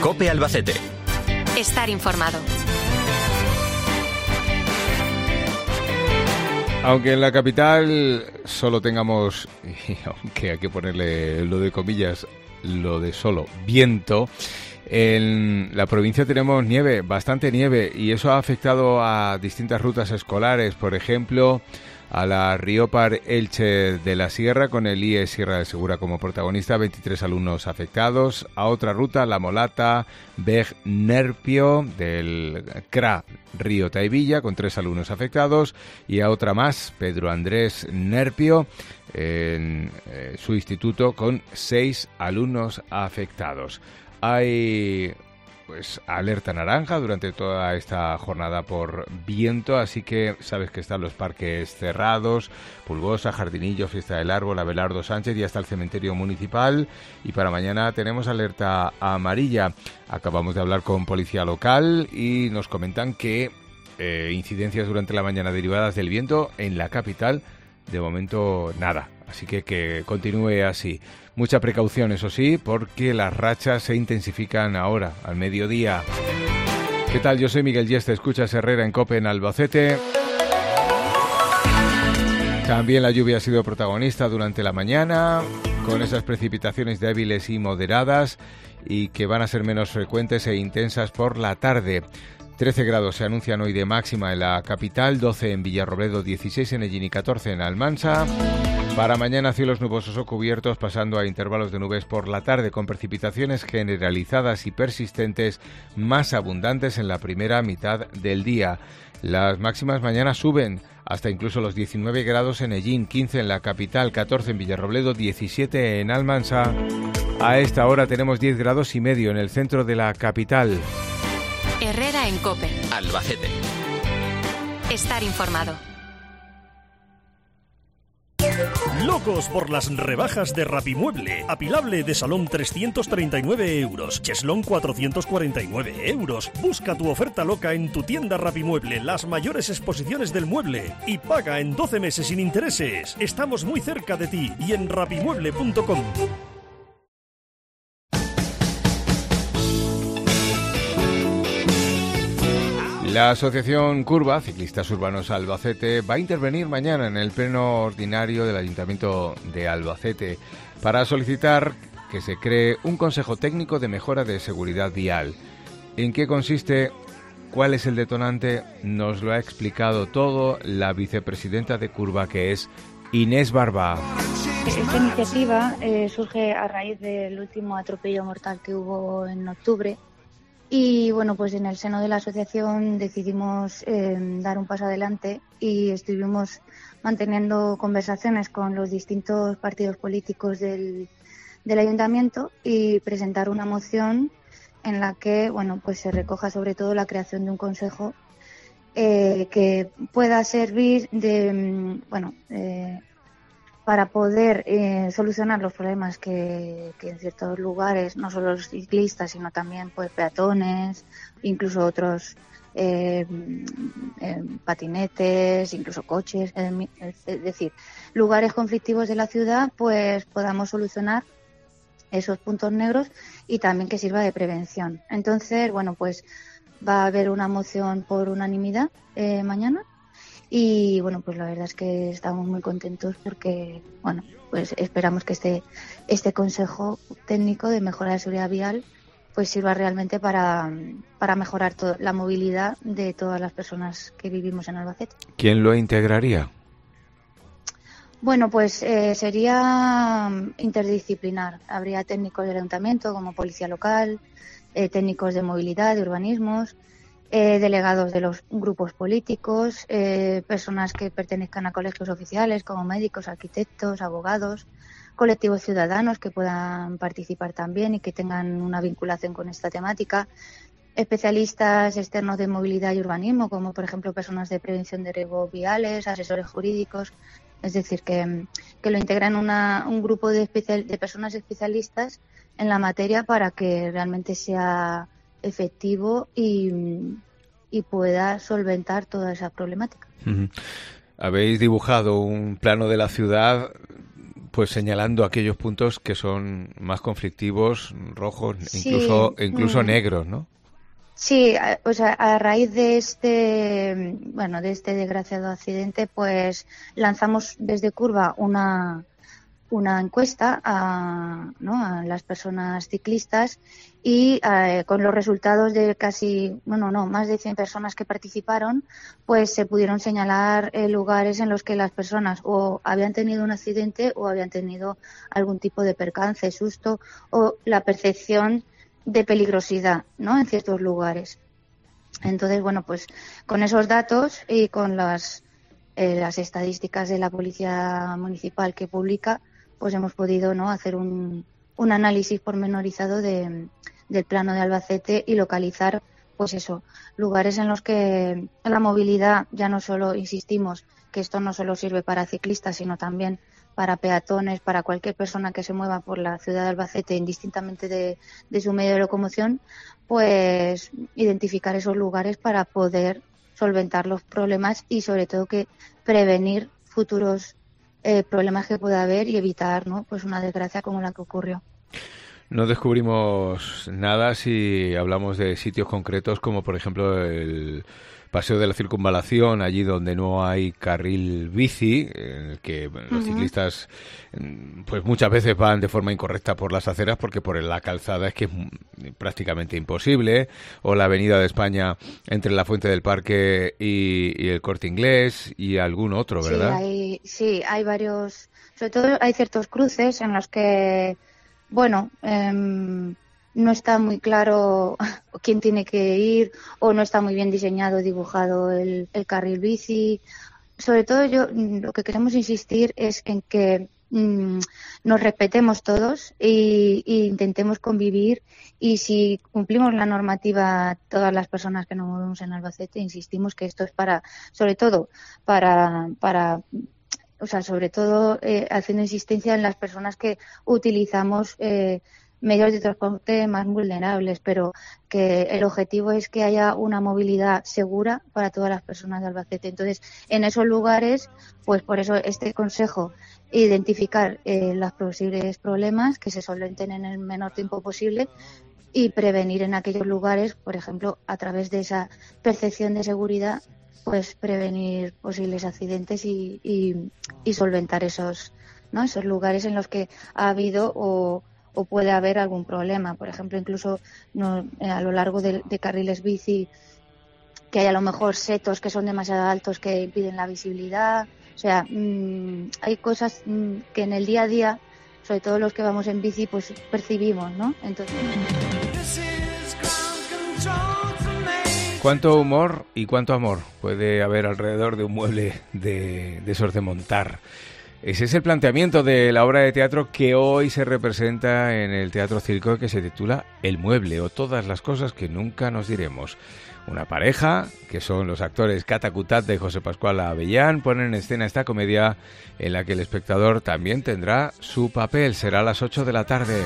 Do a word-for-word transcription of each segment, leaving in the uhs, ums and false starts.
COPE Albacete. Estar informado. Aunque en la capital solo tengamos, y aunque hay que ponerle lo de comillas, lo de solo viento, en la provincia tenemos nieve, bastante nieve, y eso ha afectado a distintas rutas escolares, por ejemplo, a la Riopar Elche de la Sierra, con el I E Sierra de Segura como protagonista, veintitrés alumnos afectados. A otra ruta, La Molata, Beg Nerpio, del C R A Río Taivilla, con tres alumnos afectados. Y a otra más, Pedro Andrés Nerpio, en eh, su instituto, con seis alumnos afectados. Hay pues alerta naranja durante toda esta jornada por viento, así que sabes que están los parques cerrados, Pulgosa, Jardinillo, Fiesta del Árbol, Abelardo Sánchez y hasta el cementerio municipal. Y para mañana tenemos alerta amarilla. Acabamos de hablar con policía local y nos comentan que eh, incidencias durante la mañana derivadas del viento en la capital, de momento nada. Así que que continúe así. Mucha precaución, eso sí, porque las rachas se intensifican ahora, al mediodía. ¿Qué tal? Yo soy Miguel Yeste, escuchas Herrera en COPE en Albacete. También la lluvia ha sido protagonista durante la mañana, con esas precipitaciones débiles y moderadas, y que van a ser menos frecuentes e intensas por la tarde. trece grados se anuncian hoy de máxima en la capital, doce en Villarrobledo, dieciséis en Ellín y catorce en Almansa. Para mañana cielos nubosos o cubiertos, pasando a intervalos de nubes por la tarde, con precipitaciones generalizadas y persistentes más abundantes en la primera mitad del día. Las máximas mañana suben hasta incluso los diecinueve grados en Ellín, quince en la capital, catorce en Villarrobledo, diecisiete en Almansa. A esta hora tenemos diez grados y medio en el centro de la capital. Herrera en COPE. Albacete. Estar informado. Locos por las rebajas de Rapimueble. Apilable de salón trescientos treinta y nueve euros. Cheslón cuatrocientos cuarenta y nueve euros. Busca tu oferta loca en tu tienda Rapimueble, las mayores exposiciones del mueble. Y paga en doce meses sin intereses. Estamos muy cerca de ti y en rapimueble punto com. La Asociación Curva, Ciclistas Urbanos Albacete, va a intervenir mañana en el pleno ordinario del Ayuntamiento de Albacete para solicitar que se cree un Consejo Técnico de Mejora de Seguridad Vial. ¿En qué consiste? ¿Cuál es el detonante? Nos lo ha explicado todo la vicepresidenta de Curva, que es Inés Barba. Esta iniciativa eh, surge a raíz del último atropello mortal que hubo en octubre. Y bueno, pues en el seno de la asociación decidimos eh, dar un paso adelante y estuvimos manteniendo conversaciones con los distintos partidos políticos del, del ayuntamiento y presentar una moción en la que bueno, pues se recoja sobre todo la creación de un consejo eh, que pueda servir de bueno eh, para poder eh, solucionar los problemas que, que en ciertos lugares, no solo los ciclistas, sino también pues peatones, incluso otros eh, eh, patinetes, incluso coches, eh, es decir, lugares conflictivos de la ciudad, pues podamos solucionar esos puntos negros y también que sirva de prevención. Entonces, bueno, pues va a haber una moción por unanimidad eh, mañana. Y bueno, pues la verdad es que estamos muy contentos porque, bueno, pues esperamos que este este Consejo Técnico de Mejora de Seguridad Vial pues sirva realmente para, para mejorar to- la movilidad de todas las personas que vivimos en Albacete. ¿Quién lo integraría? Bueno, pues eh, sería interdisciplinar. Habría técnicos del ayuntamiento como policía local, eh, técnicos de movilidad, de urbanismos, Eh, delegados de los grupos políticos, eh, personas que pertenezcan a colegios oficiales como médicos, arquitectos, abogados, colectivos ciudadanos que puedan participar también y que tengan una vinculación con esta temática, especialistas externos de movilidad y urbanismo como por ejemplo personas de prevención de riesgos viales, asesores jurídicos, es decir, que, que lo integran una, un grupo de, especial, de personas especialistas en la materia para que realmente sea efectivo y, y pueda solventar toda esa problemática. Uh-huh. Habéis dibujado un plano de la ciudad pues señalando aquellos puntos que son más conflictivos, rojos, Sí, incluso incluso mm. negros, ¿no? Sí, a- o sea, a raíz de este, bueno, de este desgraciado accidente, pues lanzamos desde Curva una, una encuesta a, ¿no?, a las personas ciclistas y eh, con los resultados de casi, bueno, no, más de cien personas que participaron, pues se pudieron señalar eh, lugares en los que las personas o habían tenido un accidente o habían tenido algún tipo de percance, susto o la percepción de peligrosidad, ¿no?, en ciertos lugares. Entonces, bueno, pues con esos datos y con las eh, las estadísticas de la Policía Municipal que publica, pues hemos podido, ¿no?, hacer un, un análisis pormenorizado de, del plano de Albacete y localizar, pues eso, lugares en los que la movilidad ya no solo, insistimos, que esto no solo sirve para ciclistas, sino también para peatones, para cualquier persona que se mueva por la ciudad de Albacete, indistintamente de, de su medio de locomoción, pues identificar esos lugares para poder solventar los problemas y sobre todo que prevenir futuros eh, problemas que pueda haber y evitar, ¿no?, pues una desgracia como la que ocurrió. No descubrimos nada si hablamos de sitios concretos como por ejemplo el Paseo de la Circunvalación, allí donde no hay carril bici, en el que bueno, los Ujú. ciclistas pues muchas veces van de forma incorrecta por las aceras porque por la calzada es que es prácticamente imposible, o la Avenida de España entre la Fuente del Parque y, y el Corte Inglés y algún otro, ¿verdad? Sí, hay, sí, hay varios, sobre todo hay ciertos cruces en los que, bueno, em, no está muy claro quién tiene que ir o no está muy bien diseñado, dibujado el, el carril bici. Sobre todo yo lo que queremos insistir es en que mm, nos respetemos todos y, y intentemos convivir, y si cumplimos la normativa todas las personas que nos movemos en Albacete, insistimos que esto es para, sobre todo, para, para o sea, sobre todo eh, haciendo insistencia en las personas que utilizamos eh, medios de transporte más vulnerables, pero que el objetivo es que haya una movilidad segura para todas las personas de Albacete. Entonces, en esos lugares, pues por eso este consejo, identificar eh, los posibles problemas que se solventen en el menor tiempo posible y prevenir en aquellos lugares, por ejemplo, a través de esa percepción de seguridad, pues prevenir posibles accidentes y, y, y solventar esos, ¿no?, esos lugares en los que ha habido o o puede haber algún problema. Por ejemplo, incluso no, a lo largo de, de carriles bici, que hay a lo mejor setos que son demasiado altos que impiden la visibilidad. O sea, mmm, hay cosas mmm, que en el día a día, sobre todo los que vamos en bici, pues percibimos, ¿no? Entonces... ¿Cuánto humor y cuánto amor puede haber alrededor de un mueble de, de esos de montar? Ese es el planteamiento de la obra de teatro que hoy se representa en el Teatro Circo, que se titula El Mueble, o Todas las cosas que nunca nos diremos. Una pareja, que son los actores Cata Cutat de José Pascual Avellán, ponen en escena esta comedia en la que el espectador también tendrá su papel. Será a las ocho de la tarde.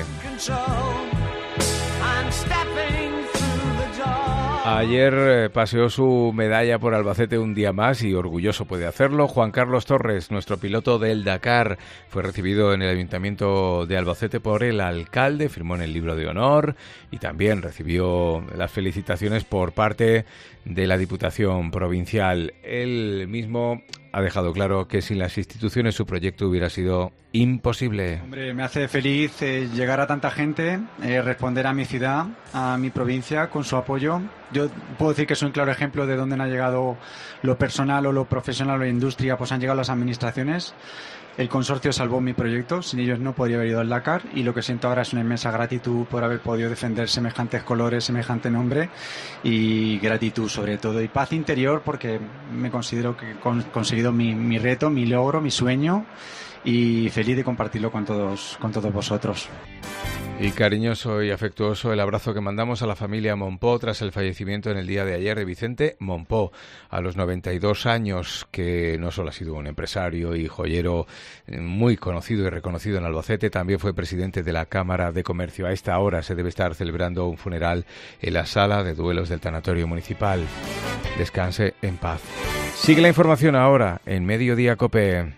Ayer eh, paseó su medalla por Albacete un día más y orgulloso puede hacerlo. Juan Carlos Torres, nuestro piloto del Dakar, fue recibido en el Ayuntamiento de Albacete por el alcalde, firmó en el libro de honor y también recibió las felicitaciones por parte de la Diputación Provincial. Él mismo ha dejado claro que sin las instituciones su proyecto hubiera sido imposible. Hombre, me hace feliz eh, llegar a tanta gente, eh, responder a mi ciudad, a mi provincia con su apoyo. Yo puedo decir que soy un claro ejemplo de dónde no ha llegado lo personal o lo profesional o la industria, pues han llegado las administraciones. El consorcio salvó mi proyecto, sin ellos no podría haber ido al Dakar, y lo que siento ahora es una inmensa gratitud por haber podido defender semejantes colores, semejante nombre, y gratitud sobre todo, y paz interior porque me considero que he conseguido mi, mi reto, mi logro, mi sueño, y feliz de compartirlo con todos, con todos vosotros. Y cariñoso y afectuoso el abrazo que mandamos a la familia Monpó tras el fallecimiento en el día de ayer de Vicente Monpó, a los noventa y dos años, que no solo ha sido un empresario y joyero muy conocido y reconocido en Albacete, también fue presidente de la Cámara de Comercio. A esta hora se debe estar celebrando un funeral en la sala de duelos del Tanatorio Municipal. Descanse en paz. Sigue la información ahora en Mediodía COPE.